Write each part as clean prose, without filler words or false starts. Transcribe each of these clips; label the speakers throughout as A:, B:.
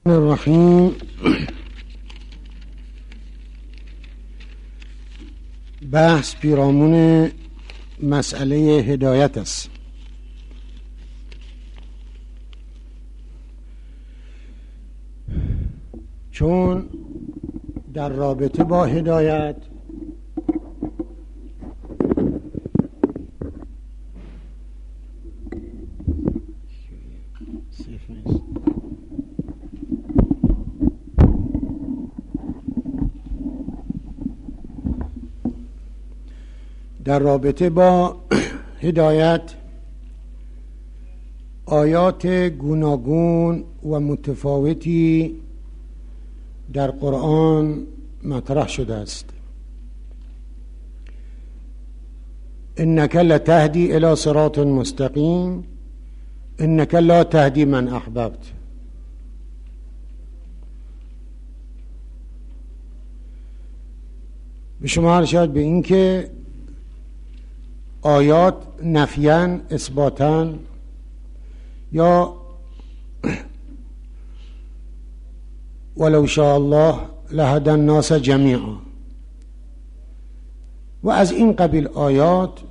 A: الرحیم. بحث پیرامون مسئله هدایت است. چون در رابطه با هدایت آیات گوناگون و متفاوتی در قرآن مطرح شده است. انک لتهدی الی صراط مستقیم انک لا تهدی من احببت. به شما ارشاد به این که آیات نفیاً اثباتاً یا ولو شاء الله لهدی الناس جمیعا و از این قبیل آیات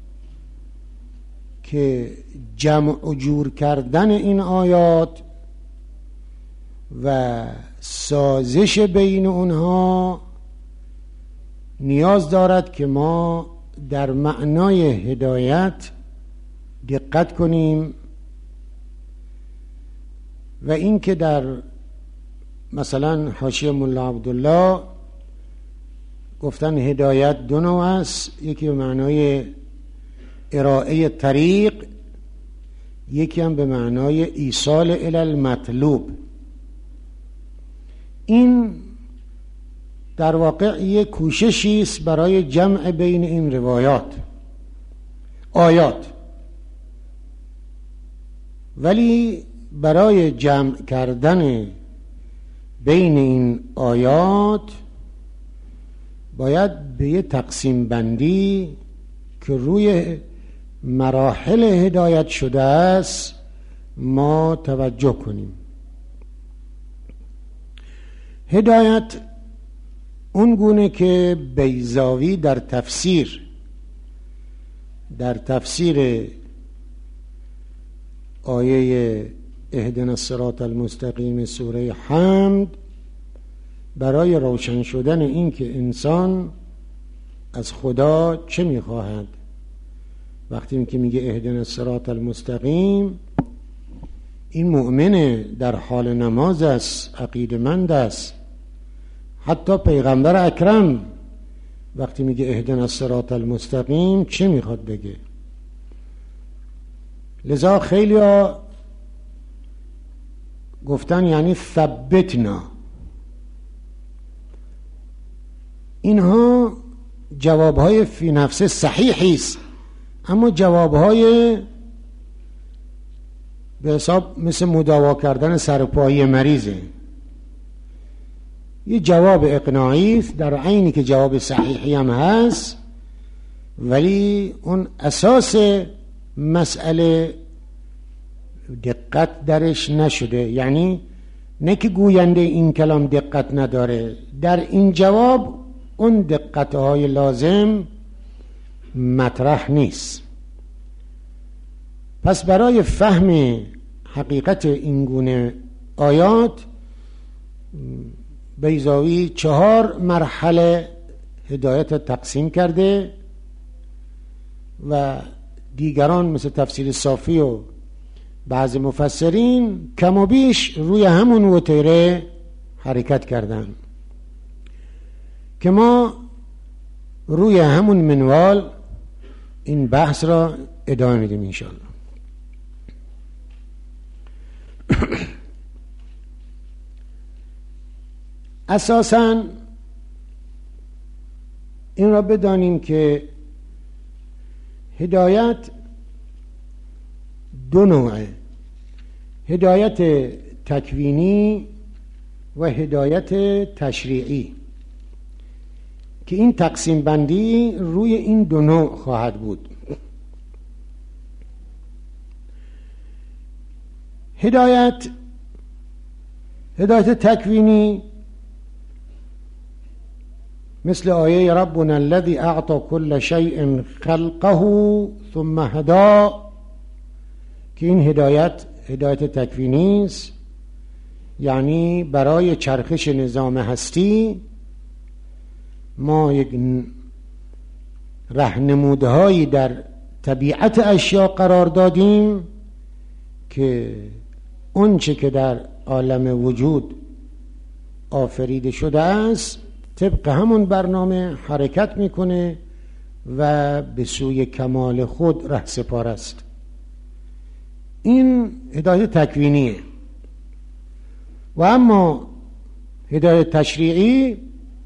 A: که جمع و جور کردن این آیات و سازش بین اونها نیاز دارد که ما در معنای هدایت دقت کنیم و این که در مثلا حاشیه ملا عبدالله گفتن هدایت دو نوع است، یکی به معنای ارائه طریق، یکی هم به معنای ایصال الی المطلوب. این در واقع یک کوششی است برای جمع بین این آیات، ولی برای جمع کردن بین این آیات باید به یه تقسیم بندی که روی مراحل هدایت شده است ما توجه کنیم. هدایت اون گونه که بیضاوی در تفسیر آیه اهدنا الصراط المستقیم سوره حمد برای روشن شدن این که انسان از خدا چه میخواهد، وقتی که میگه اهدنا الصراط المستقیم، این مؤمن در حال نماز است، عقیده‌مند است. حتی پیغمبر اکرم وقتی میگه اهدنا الصراط المستقیم چه میخواد بگه؟ لذا خیلی ها گفتن یعنی ثبتنا. اینها جوابهای فی نفسه صحیحی است، اما جوابهای به حساب مثل مداوا کردن سرپایی مریضه. یه جواب اقناعی است در عینی که جواب صحیحی هم هست، ولی اون اساس مسئله دقت درش نشده. یعنی نه که گوینده این کلام دقت نداره، در این جواب اون دقتهای لازم مطرح نیست. پس برای فهم حقیقت این گونه آیات بیضاوی 4 مرحله هدایت تقسیم کرده و دیگران مثل تفسیر صافی و بعض مفسرین کم و بیش روی همون وتیره حرکت کردن که ما روی همون منوال این بحث را ادامه میدیم انشاءالله. اساساً این را بدانیم که هدایت دو نوعه: هدایت تکوینی و هدایت تشریعی، که این تقسیم بندی روی این دو نوع خواهد بود. هدایت هدایت تکوینی مثل آیه ربنا الذی اعطى كل شیء خلقه ثم هدى که این هدایت تکوینی است، یعنی برای چرخش نظام هستی ما یک راهنمودهایی در طبیعت اشیا قرار دادیم که اونچه که در عالم وجود آفریده شده است طبق همون برنامه حرکت میکنه و به سوی کمال خود رهسپار است. این هدایت تکوینیه. و اما هدایت تشریعی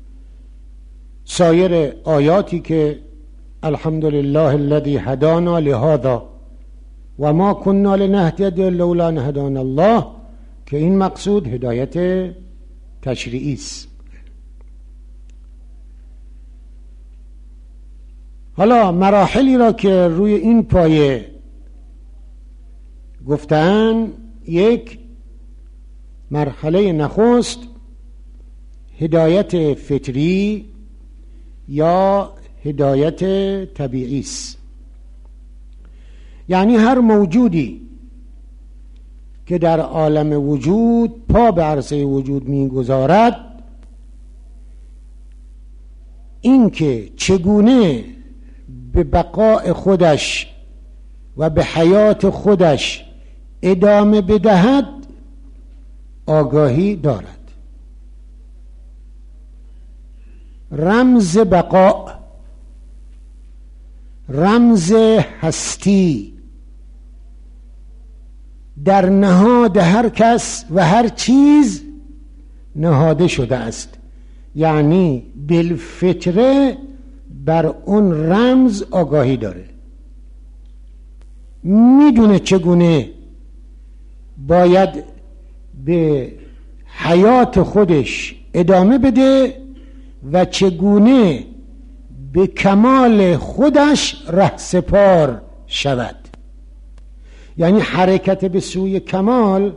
A: سایر آیاتی که الحمدلله الذی هدانا لهذا و ما كنا لنهتدی لولا ان هدانا الله، که این مقصود هدایت تشریعی است. حالا مراحلی را که روی این پایه گفتن، یک مرحله نخست هدایت فطری یا هدایت طبیعی است، یعنی هر موجودی که در عالم وجود پا به عرصه وجود می‌گذارد، این که چگونه به بقاء خودش و به حیات خودش ادامه بدهد آگاهی دارد. رمز بقاء، رمز هستی در نهاد هر کس و هر چیز نهاده شده است، یعنی بالفطره بر اون رمز آگاهی داره، میدونه چگونه باید به حیات خودش ادامه بده و چگونه به کمال خودش رهسپار شود. یعنی حرکت به سوی کمال،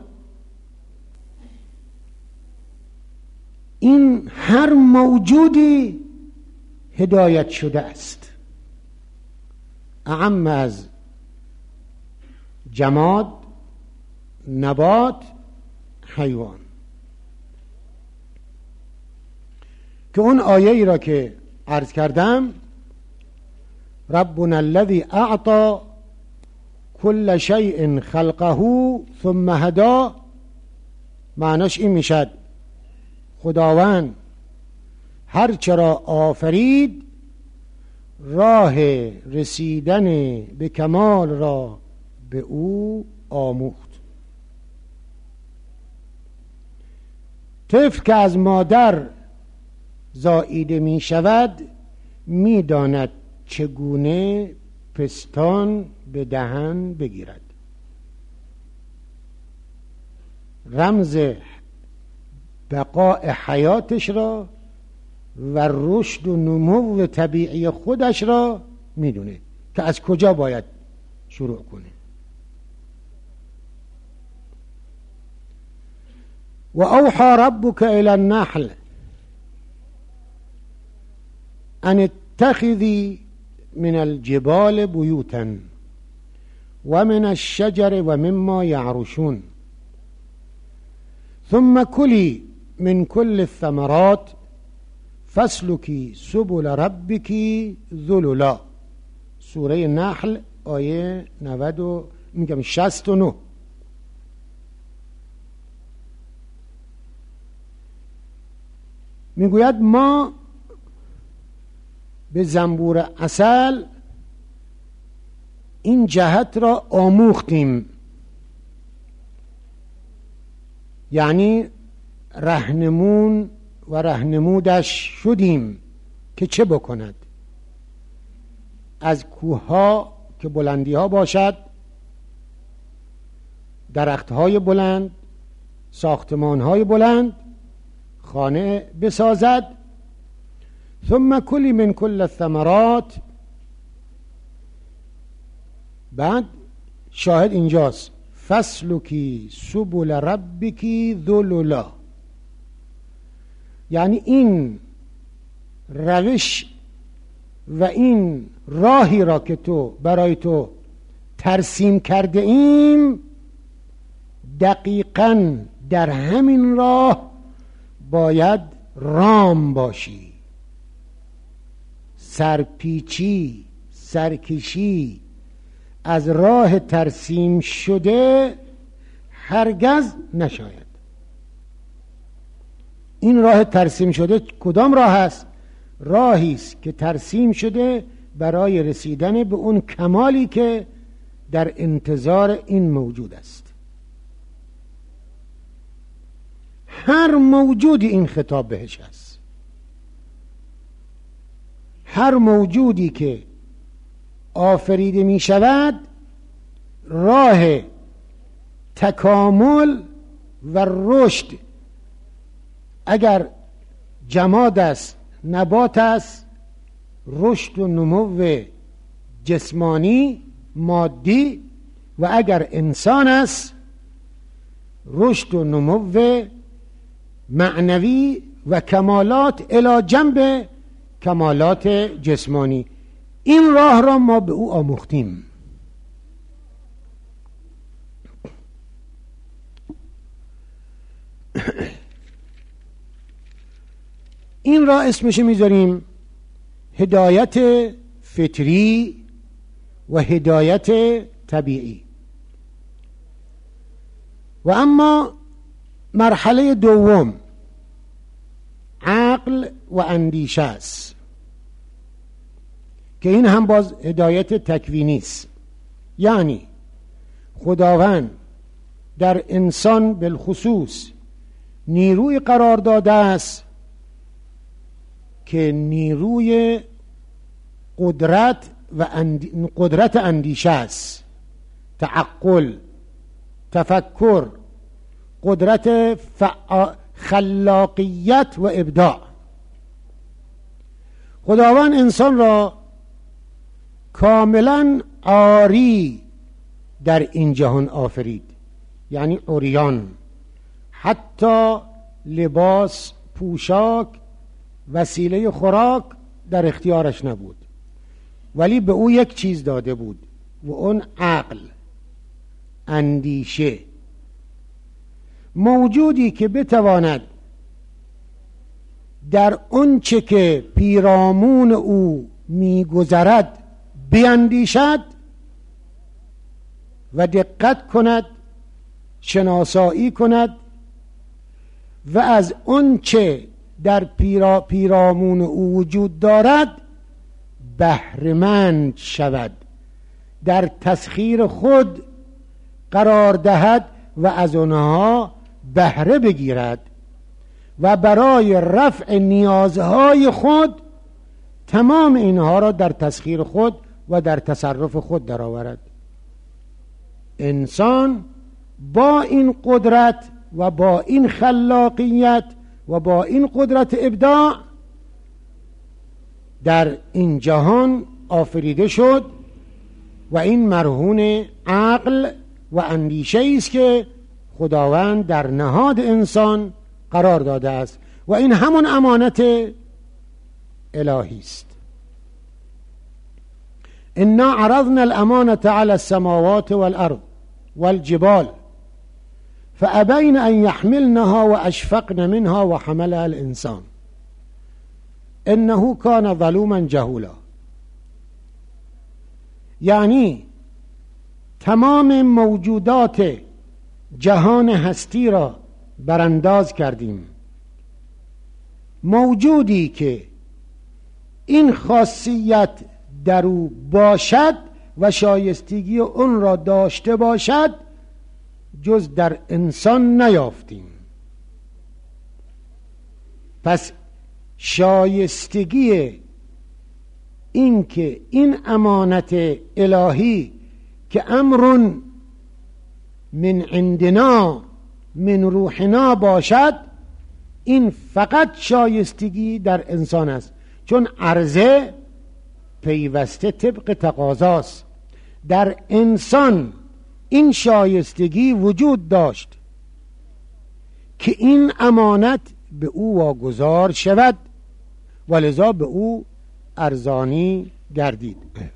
A: این هر موجودی هدایت شده است، اعم از جماد، نبات، حیوان. که اون آیه ای را که عرض کردم ربنا الذی اعطى كل شیء خلقه ثم هدى، معناش این میشد خداوند هر چرا آفرید راه رسیدن به کمال را به او آموخت. طفل که از مادر زاییده می شود می داند چگونه پستان به دهن بگیرد. رمز بقاء حیاتش را و رشد و نمو طبیعی خودش را می دونه که از کجا باید شروع کنه. و اوحى ربک الی النحل ان اتخذی من الجبال بیوتا و من الشجر و مما یعرشون ثم کلی من کل الثمرات فاسلکی سبل ربک ذللا. سوره نحل آیه 69. میگوید ما به زنبور عسل این جهت را آموختیم، یعنی رهنمون و رهنمودش شدیم که چه بکند. از کوه‌ها که بلندی‌ها باشد، درخت‌های بلند، ساختمان‌های بلند، خانه بسازد. ثم کلی من کل الثمرات، بعد شاهد اینجاست، فاسلکی سبل ربک ذللا. یعنی این روش و این راهی را که تو برای تو ترسیم کرده ایم دقیقاً در همین راه باید رام باشی. سرپیچی، سرکشی از راه ترسیم شده هرگز نشاید. این راه ترسیم شده کدام راه است؟ راهی است که ترسیم شده برای رسیدن به اون کمالی که در انتظار این موجود است. هر موجودی این خطاب بهش است. هر موجودی که آفریده می شود راه تکامل و رشد، اگر جماد است، نبات است، رشد و نمو جسمانی مادی، و اگر انسان است رشد و نمو معنوی و کمالات الی جنب کمالات جسمانی. این راه را ما به او آموختیم. این را اسمش میذاریم هدایت فطری و هدایت طبیعی. و اما مرحله دوم عقل و اندیشه است که این هم باز هدایت تکوینی است. یعنی خداوند در انسان بالخصوص نیروی قرار داده است که نیروی قدرت اندیشه است، تعقل، تفکر، قدرت خلاقیت و ابداع. خداوند انسان را کاملا عاری در این جهان آفرید، یعنی عریان، حتی لباس، پوشاک، وسیله خوراک در اختیارش نبود، ولی به او یک چیز داده بود و اون عقل، اندیشه. موجودی که بتواند در اون چه که پیرامون او میگذرد بیندیشد و دقت کند، شناسایی کند و از اون چه در پیرامون او وجود دارد بهره‌مند شود، در تسخیر خود قرار دهد و از آنها بهره بگیرد و برای رفع نیازهای خود تمام اینها را در تسخیر خود و در تصرف خود درآورد. انسان با این قدرت و با این خلاقیت و با این قدرت ابداع در این جهان آفریده شد و این مرهون عقل و اندیشه است که خداوند در نهاد انسان قرار داده است و این همون امانت الهی است. انا عرضنا الامانة على السماوات والارض والجبال فابين ان يحملنها واشفقن منها وحملها الانسان انه كان ظلوما جهولا. یعنی تمام موجودات جهان هستی را برانداز کردیم. موجودی که این خاصیت در او باشد و شایستگی اون را داشته باشد جز در انسان نیافتیم. پس شایستگی این که این امانت الهی که امر من عندنا من روحنا باشد، این فقط شایستگی در انسان است، چون عرضه پیوسته طبق تقاضاست. در انسان این شایستگی وجود داشت که این امانت به او واگذار شود و لذا به او ارزانی گردید.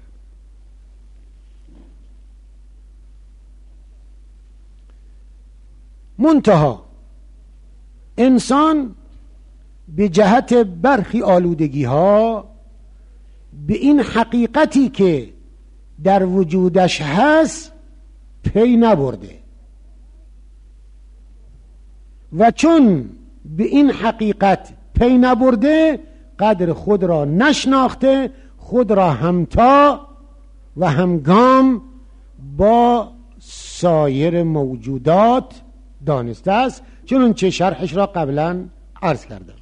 A: منتها انسان به جهت برخی آلودگی ها به این حقیقتی که در وجودش هست پی نبرده و چون به این حقیقت پی نبرده قدر خود را نشناخته، خود را همتا و همگام با سایر موجودات دانسته است، چنانچه شرحش را قبلا عرض کردم.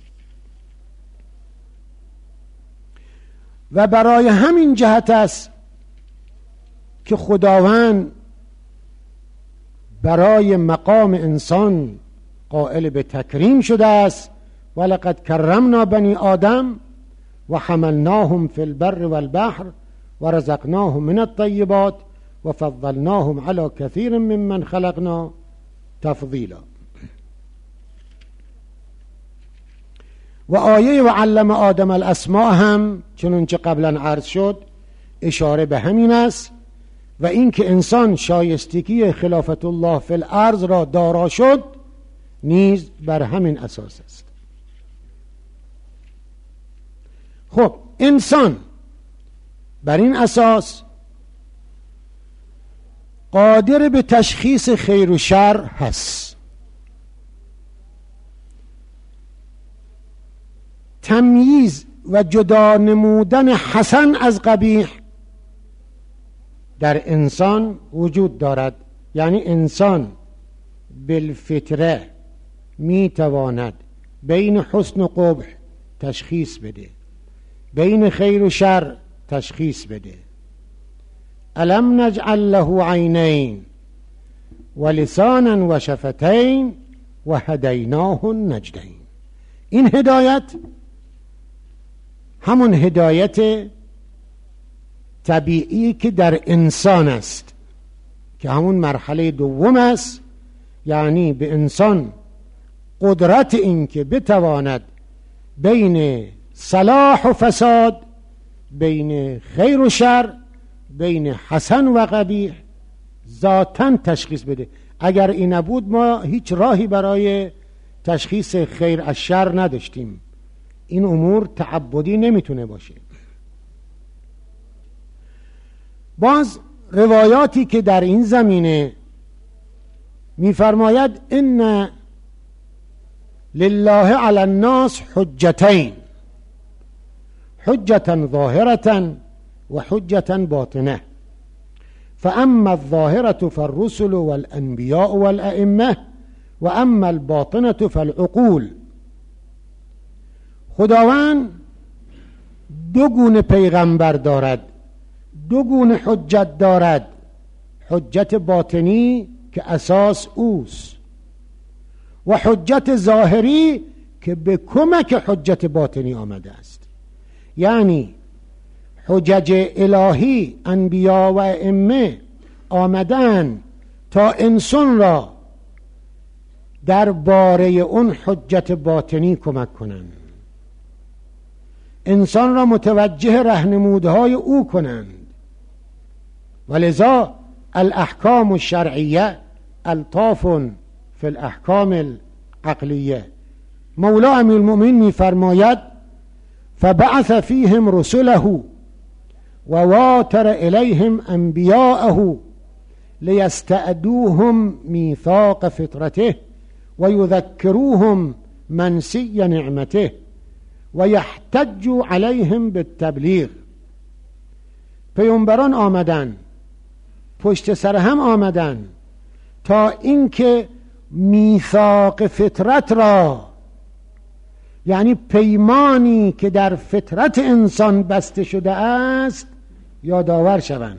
A: و برای همین جهت است که خداوند برای مقام انسان قائل به تکریم شده است: ولقد کرمنا بنی آدم و حملناهم فی البر والبحر و رزقناهم من الطیبات و فضلناهم علی کثیر ممن خلقنا تفضیلا. و آیه و علم آدم الاسماء هم چنانچه قبلا عرض شد اشاره به همین است و اینکه انسان شایستگی خلافت الله فی الارض را دارا شد نیز بر همین اساس است. خب انسان بر این اساس قادر به تشخیص خیر و شر هست، تمییز و جدا نمودن حسن از قبیح در انسان وجود دارد. یعنی انسان بالفطره می تواند بین حسن و قبح تشخیص بده، بین خیر و شر تشخیص بده. الم نجعل له عینین و لسانا و شفتین و هدیناه النجدین. این هدایت همون هدایت طبیعی که در انسان است که همون مرحله دوم است، یعنی به انسان قدرت این که بتواند بین صلاح و فساد، بین خیر و شر، بین حسن و قبیح ذاتاً تشخیص بده. اگر این نبود ما هیچ راهی برای تشخیص خیر از شر نداشتیم. این امور تعبدی نمیتونه باشه. باز روایاتی که در این زمینه میفرماید ان لله علی الناس حجتین، حجة ظاهرة و حجة باطنة، فاما الظاهرة فالرسل والانبیاء والائمه و اما الباطنة فالعقول. خداوند دو گونه پیغمبر دارد، دو گونه حجت دارد: حجت باطنی که اساس اوست و حجت ظاهری که به کمک حجت باطنی آمده است. یعنی حجج الهی، انبیا و ائمه آمدن تا انسان را در باره اون حجت باطنی کمک کنند، انسان را متوجه رهنمودهای او کنند. ولذا الاحکام الشرعیه الطاف فی الاحکام العقلیه. مولا امیر المؤمنین میفرماید: فبعث فیهم رسله و واتر الیهم انبیاءه لیستعدوهم میثاق فطرته و یذکروهم منسی نعمته و یحتجوا علیهم بالتبلیغ. پیامبران آمدن، پشت سر هم آمدن تا اینکه میثاق فطرت را، یعنی پیمانی که در فطرت انسان بسته شده است، یادآور شوند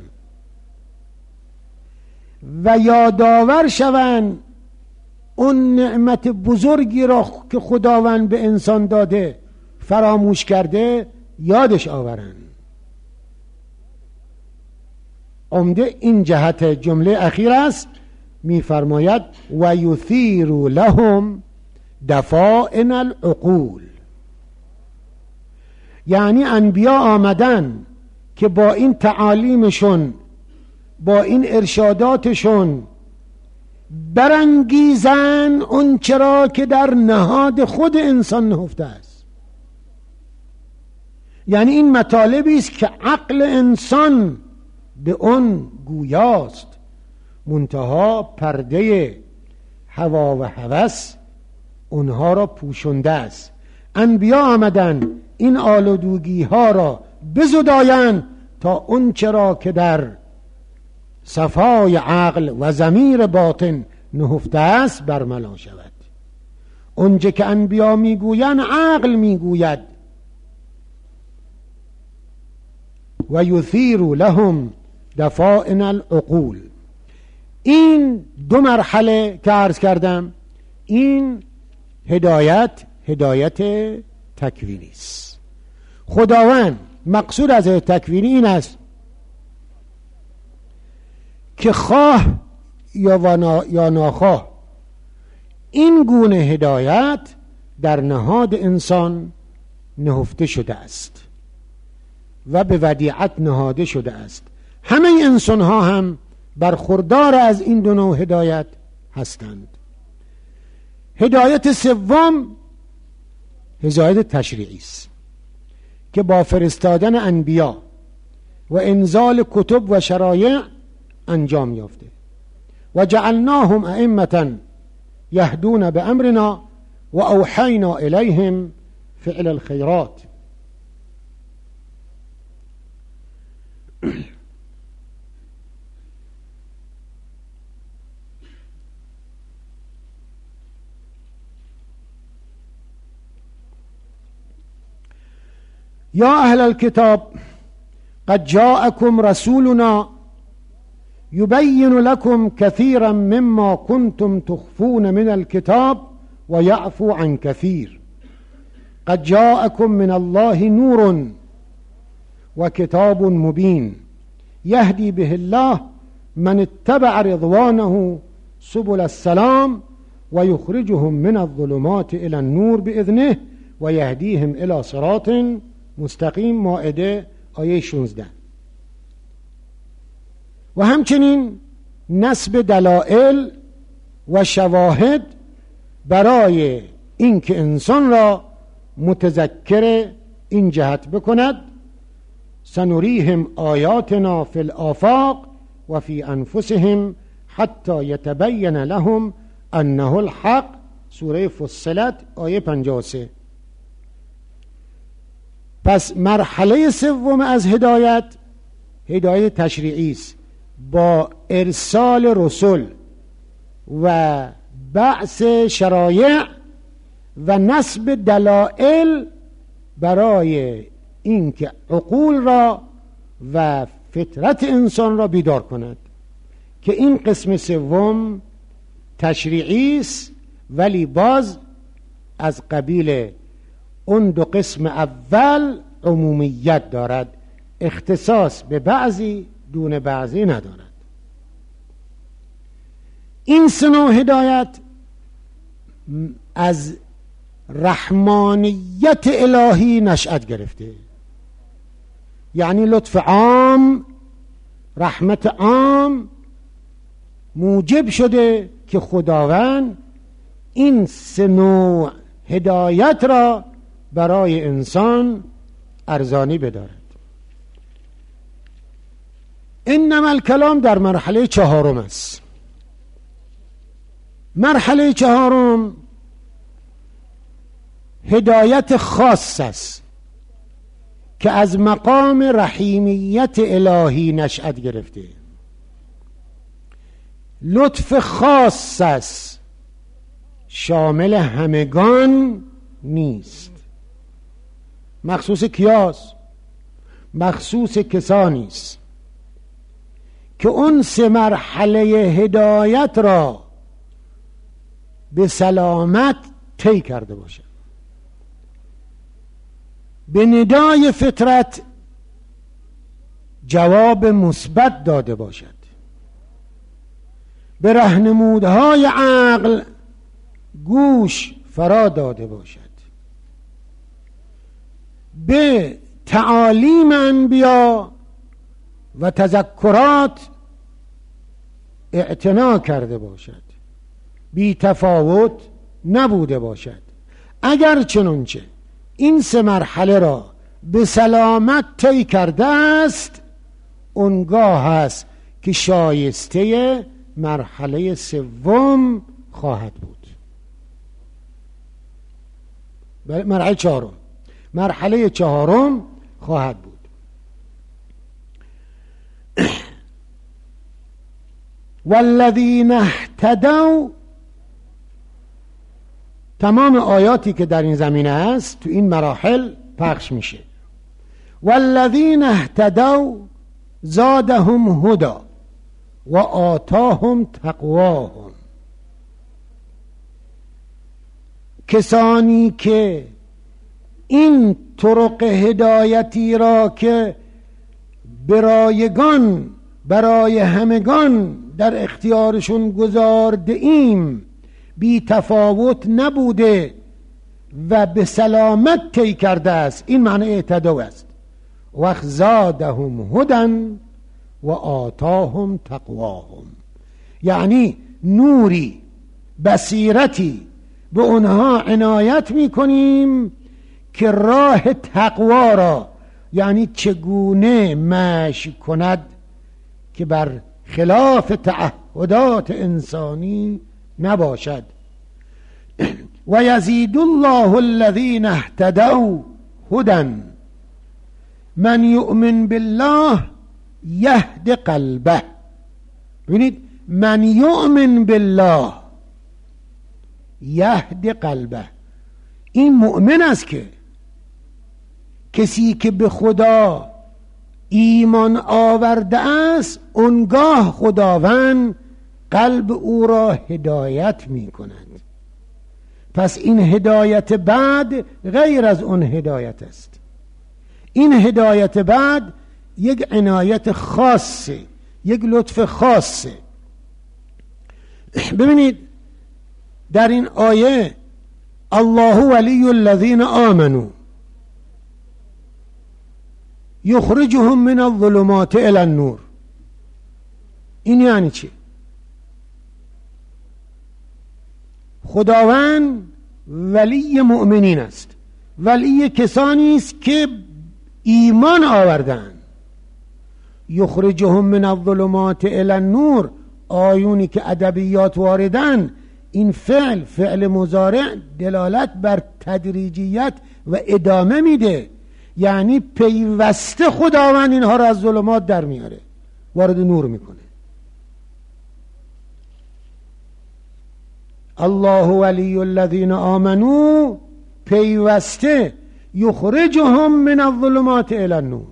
A: و یادآور شوند اون نعمت بزرگی را که خداوند به انسان داده فراموش کرده یادش آورند. عمده این جهت جمله اخیر است. میفرماید و یثیر لهم دفائن العقول. یعنی انبیا آمدن که با این تعالیمشون، با این ارشاداتشون برانگیزن اون چرا که در نهاد خود انسان نهفته است. یعنی این مطالبی است که عقل انسان به اون گویاست، منتها پرده هوا و هوس اونها را پوشنده است. انبیا آمدن این آلودگی ها را بزدایند تا اون چرا که در صفای عقل و ضمیر باطن نهفته است برملا شود. اونجا که انبیا میگویند عقل میگوید و یثیر لهم دفائن العقول. این دو مرحله که عرض کردم، این هدایت تکوینی است. خداوند مقصود از تکوینی این است که خواه یا ناخواه این گونه هدایت در نهاد انسان نهفته شده است و به ودیعت نهاده شده است. همه انسان ها هم برخوردار از این دو نوع هدایت هستند. هدایت سوم هدایت تشریعی است که با فرستادن انبیا و انزال کتب و شرایع انجام یافته. و جعلناهم ائمة یهدون بامرنا و اوحینا الیهم فعل الخیرات. یا اهل الكتاب قد جاءكم رسولنا يبين لكم كثيرا مما كنتم تخفون من الكتاب ويعفو عن كثير قد جاءكم من الله نور وكتاب مبين يهدي به الله من اتبع رضوانه سبل السلام ويخرجهم من الظلمات إلى النور بإذنه ويهديهم إلى صراط مستقیم. مائده آیه 16. و همچنین نسب دلائل و شواهد برای اینکه انسان را متذکر این جهت بکند. سنریهم آیاتنا فی الآفاق و فی انفسهم حتی یتبین لهم انه الحق. سوره فصلت آیه 53. پس مرحله سوم از هدایت تشریعی است، با ارسال رسول و بعث شرایع و نسب دلائل برای اینکه عقول را و فطرت انسان را بیدار کند، که این قسم سوم تشریعی است، ولی باز از قبیل اون دو قسم اول عمومیت دارد، اختصاص به بعضی دون بعضی ندارد. این سه نوع هدایت از رحمانیت الهی نشأت گرفته، یعنی لطف عام، رحمت عام موجب شده که خداوند این سه نوع هدایت را برای انسان ارزانی بدارد. انما الکلام در مرحله چهارم است. مرحله چهارم هدایت خاص است که از مقام رحیمیت الهی نشأت گرفته. لطف خاص است، شامل همگان نیست. مخصوص کیاست؟ مخصوص کسانی است که اون سه مرحله هدایت را به سلامت طی کرده باشد، به ندای فطرت جواب مثبت داده باشد، به راهنمودهای عقل گوش فرا داده باشد، به تعالیم انبیا و تذکرات اعتنا کرده باشد، بی تفاوت نبوده باشد. اگر چنانچه این 3 مرحله را به سلامت طی کرده است، اونگاه است که شایسته مرحله 3 خواهد بود. مرحله 4 خواهد بود. والذین اهتدوا، تمام آیاتی که در این زمینه است تو این مراحل پخش میشه. والذین اهتدوا زادهم هدی و آتاهم تقواهم، کسانی که این طرق هدایتی را که برای همگان در اختیارشون گذارده ایم بی تفاوت نبوده و به سلامت طی کرده است، این معنی اهتدوا است. و زادهم هدی و آتاهم تقواهم، یعنی نوری، بصیرتی به اونها عنایت میکنیم که راه تقوا را، یعنی چگونه مشی کند که بر خلاف تعهدات انسانی نباشد. و یزید الله الذین اهتدوا هدی، من یؤمن بالله یهد قلبه. ببینید، من یؤمن بالله یهد قلبه، این مؤمن است که کسی که به خدا ایمان آورده است، اونگاه خداوند قلب او را هدایت می کند. پس این هدایت بعد غیر از اون هدایت است. این هدایت بعد یک عنایت خاصه، یک لطف خاصه. ببینید در این آیه الله ولی الذین آمنوا یخرجهم من الظلمات الی النور، این یعنی چی؟ خداوند ولی مؤمنین است، ولی کسانی است که ایمان آوردند. یخرجهم من الظلمات الی النور، آیونی که ادبیات واردن، این فعل مضارع دلالت بر تدریجیت و ادامه میده، یعنی پیوسته خداوند اینها را از ظلمات در میاره، وارد نور میکنه. الله ولی الذین آمنوا، پیوسته یخرجهم من الظلمات الی النور.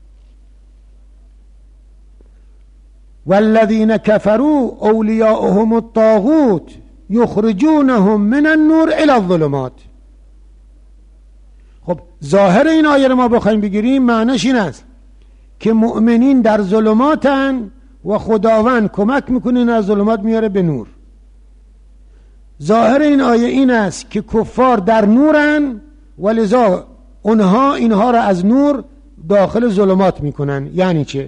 A: والذین کفروا اولیاؤهم الطاغوت یخرجونهم من النور الی الظلمات. خب ظاهر این آیه رو ما بخوایم بگیریم، معنیش این است که مؤمنین در ظلماتن و خداوند کمک میکنه از ظلمات میاره به نور. ظاهر این آیه این است که کفار در نورن و لذا اینها را از نور داخل ظلمات میکنن. یعنی چه؟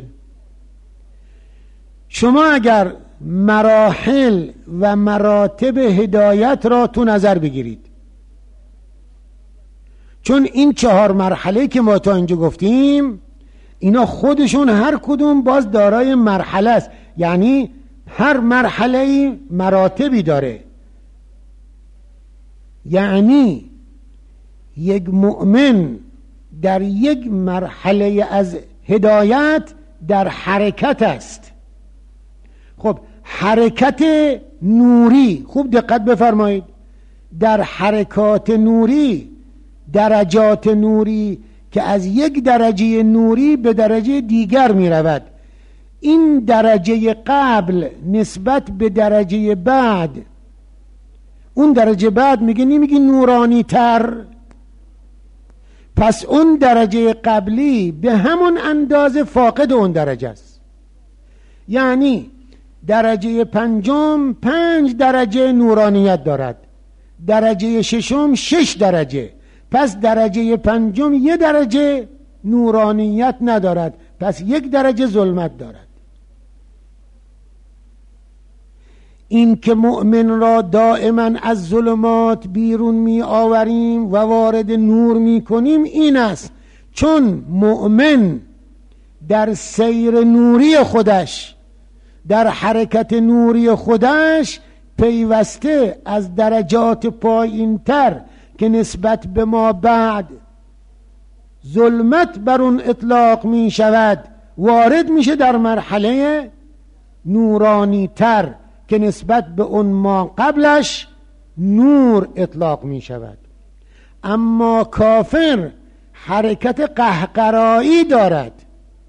A: شما اگر مراحل و مراتب هدایت را تو نظر بگیرید، چون این 4 مرحله که ما تا اینجا گفتیم، اینا خودشون هر کدوم باز دارای مرحله است، یعنی هر مرحله مراتبی داره. یعنی یک مؤمن در یک مرحله از هدایت در حرکت است. خب حرکت نوری، خوب دقت بفرمایید، در حرکات نوری درجات نوری که از یک درجه نوری به درجه دیگر می رود. این درجه قبل نسبت به درجه بعد، اون درجه بعد نمیگی نورانی تر، پس اون درجه قبلی به همون اندازه فاقد اون درجه است. یعنی درجه 5 درجه نورانیت دارد، درجه ششم 6 درجه، پس درجه پنجم 1 درجه نورانیت ندارد، پس 1 درجه ظلمت دارد. این که مؤمن را دائما از ظلمات بیرون می آوریم و وارد نور می کنیم این است چون مؤمن در سیر نوری خودش، در حرکت نوری خودش پیوسته از درجات پایین‌تر که نسبت به ما بعد ظلمت بر اون اطلاق می شود وارد میشه در مرحله نورانی تر که نسبت به اون ما قبلش نور اطلاق می شود. اما کافر حرکت قهقرایی دارد،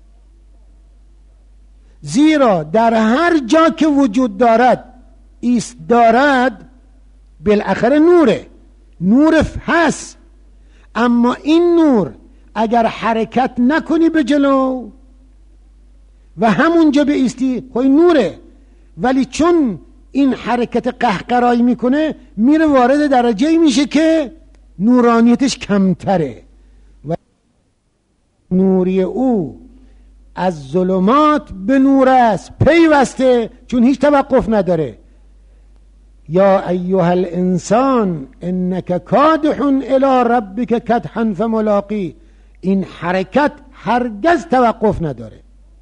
A: زیرا در هر جا که وجود دارد ایست دارد بالاخره نور هست، اما این نور اگر حرکت نکنی به جلو و همونجا به ایستی خب نوره، ولی چون این حرکت قهقرایی میکنه میره وارد درجه‌ای میشه که نورانیتش کمتره و نوری او از ظلمات به نور است پیوسته، چون هیچ توقف نداره. یا ایها الانسان انک کادح الی ربک کدحا فملاقی، این حرکت هرگز توقف نداره.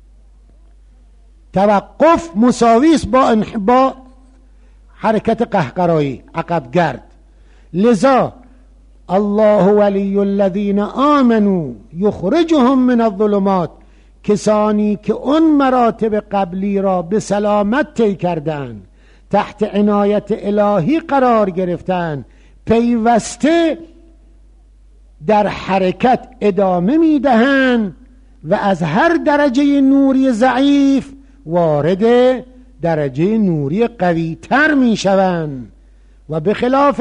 A: توقف مساوی است با حرکت قهقرایی عقب گرد. لذا الله ولی الذین آمنوا یخرجهم من الظلمات، کسانی که اون مراتب قبلی را به سلامت طی کردند، تحت عنایت الهی قرار گرفتند، پیوسته در حرکت ادامه میدهند و از هر درجه نوری ضعیف وارد درجه نوری قوی تر می شوند و به خلاف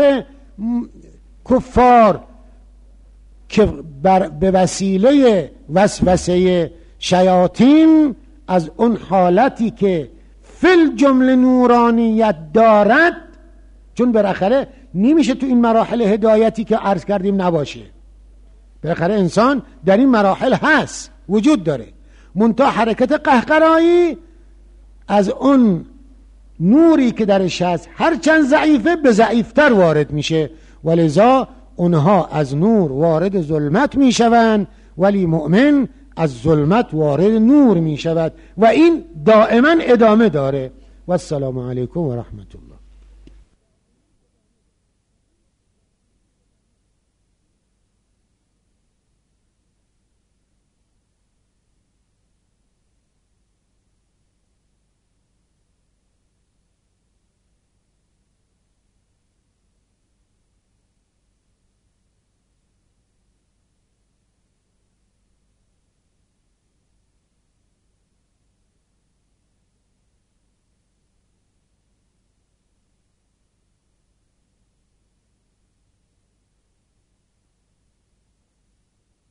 A: کفار که به وسیله وسوسه شیاطین از اون حالتی که فل جمله نورانیت دارد، چون بالاخره نمیشه تو این مراحل هدایتی که عرض کردیم نباشه، بالاخره انسان در این مراحل هست وجود داره، منتها حرکت قهقرایی از اون نوری که درش هست هرچند ضعیفه به ضعیفتر وارد میشه، ولذا اونها از نور وارد ظلمت میشوند ولی مؤمن از ظلمت وارد نور میشود و این دائما ادامه داره. و السلام علیکم و رحمت الله.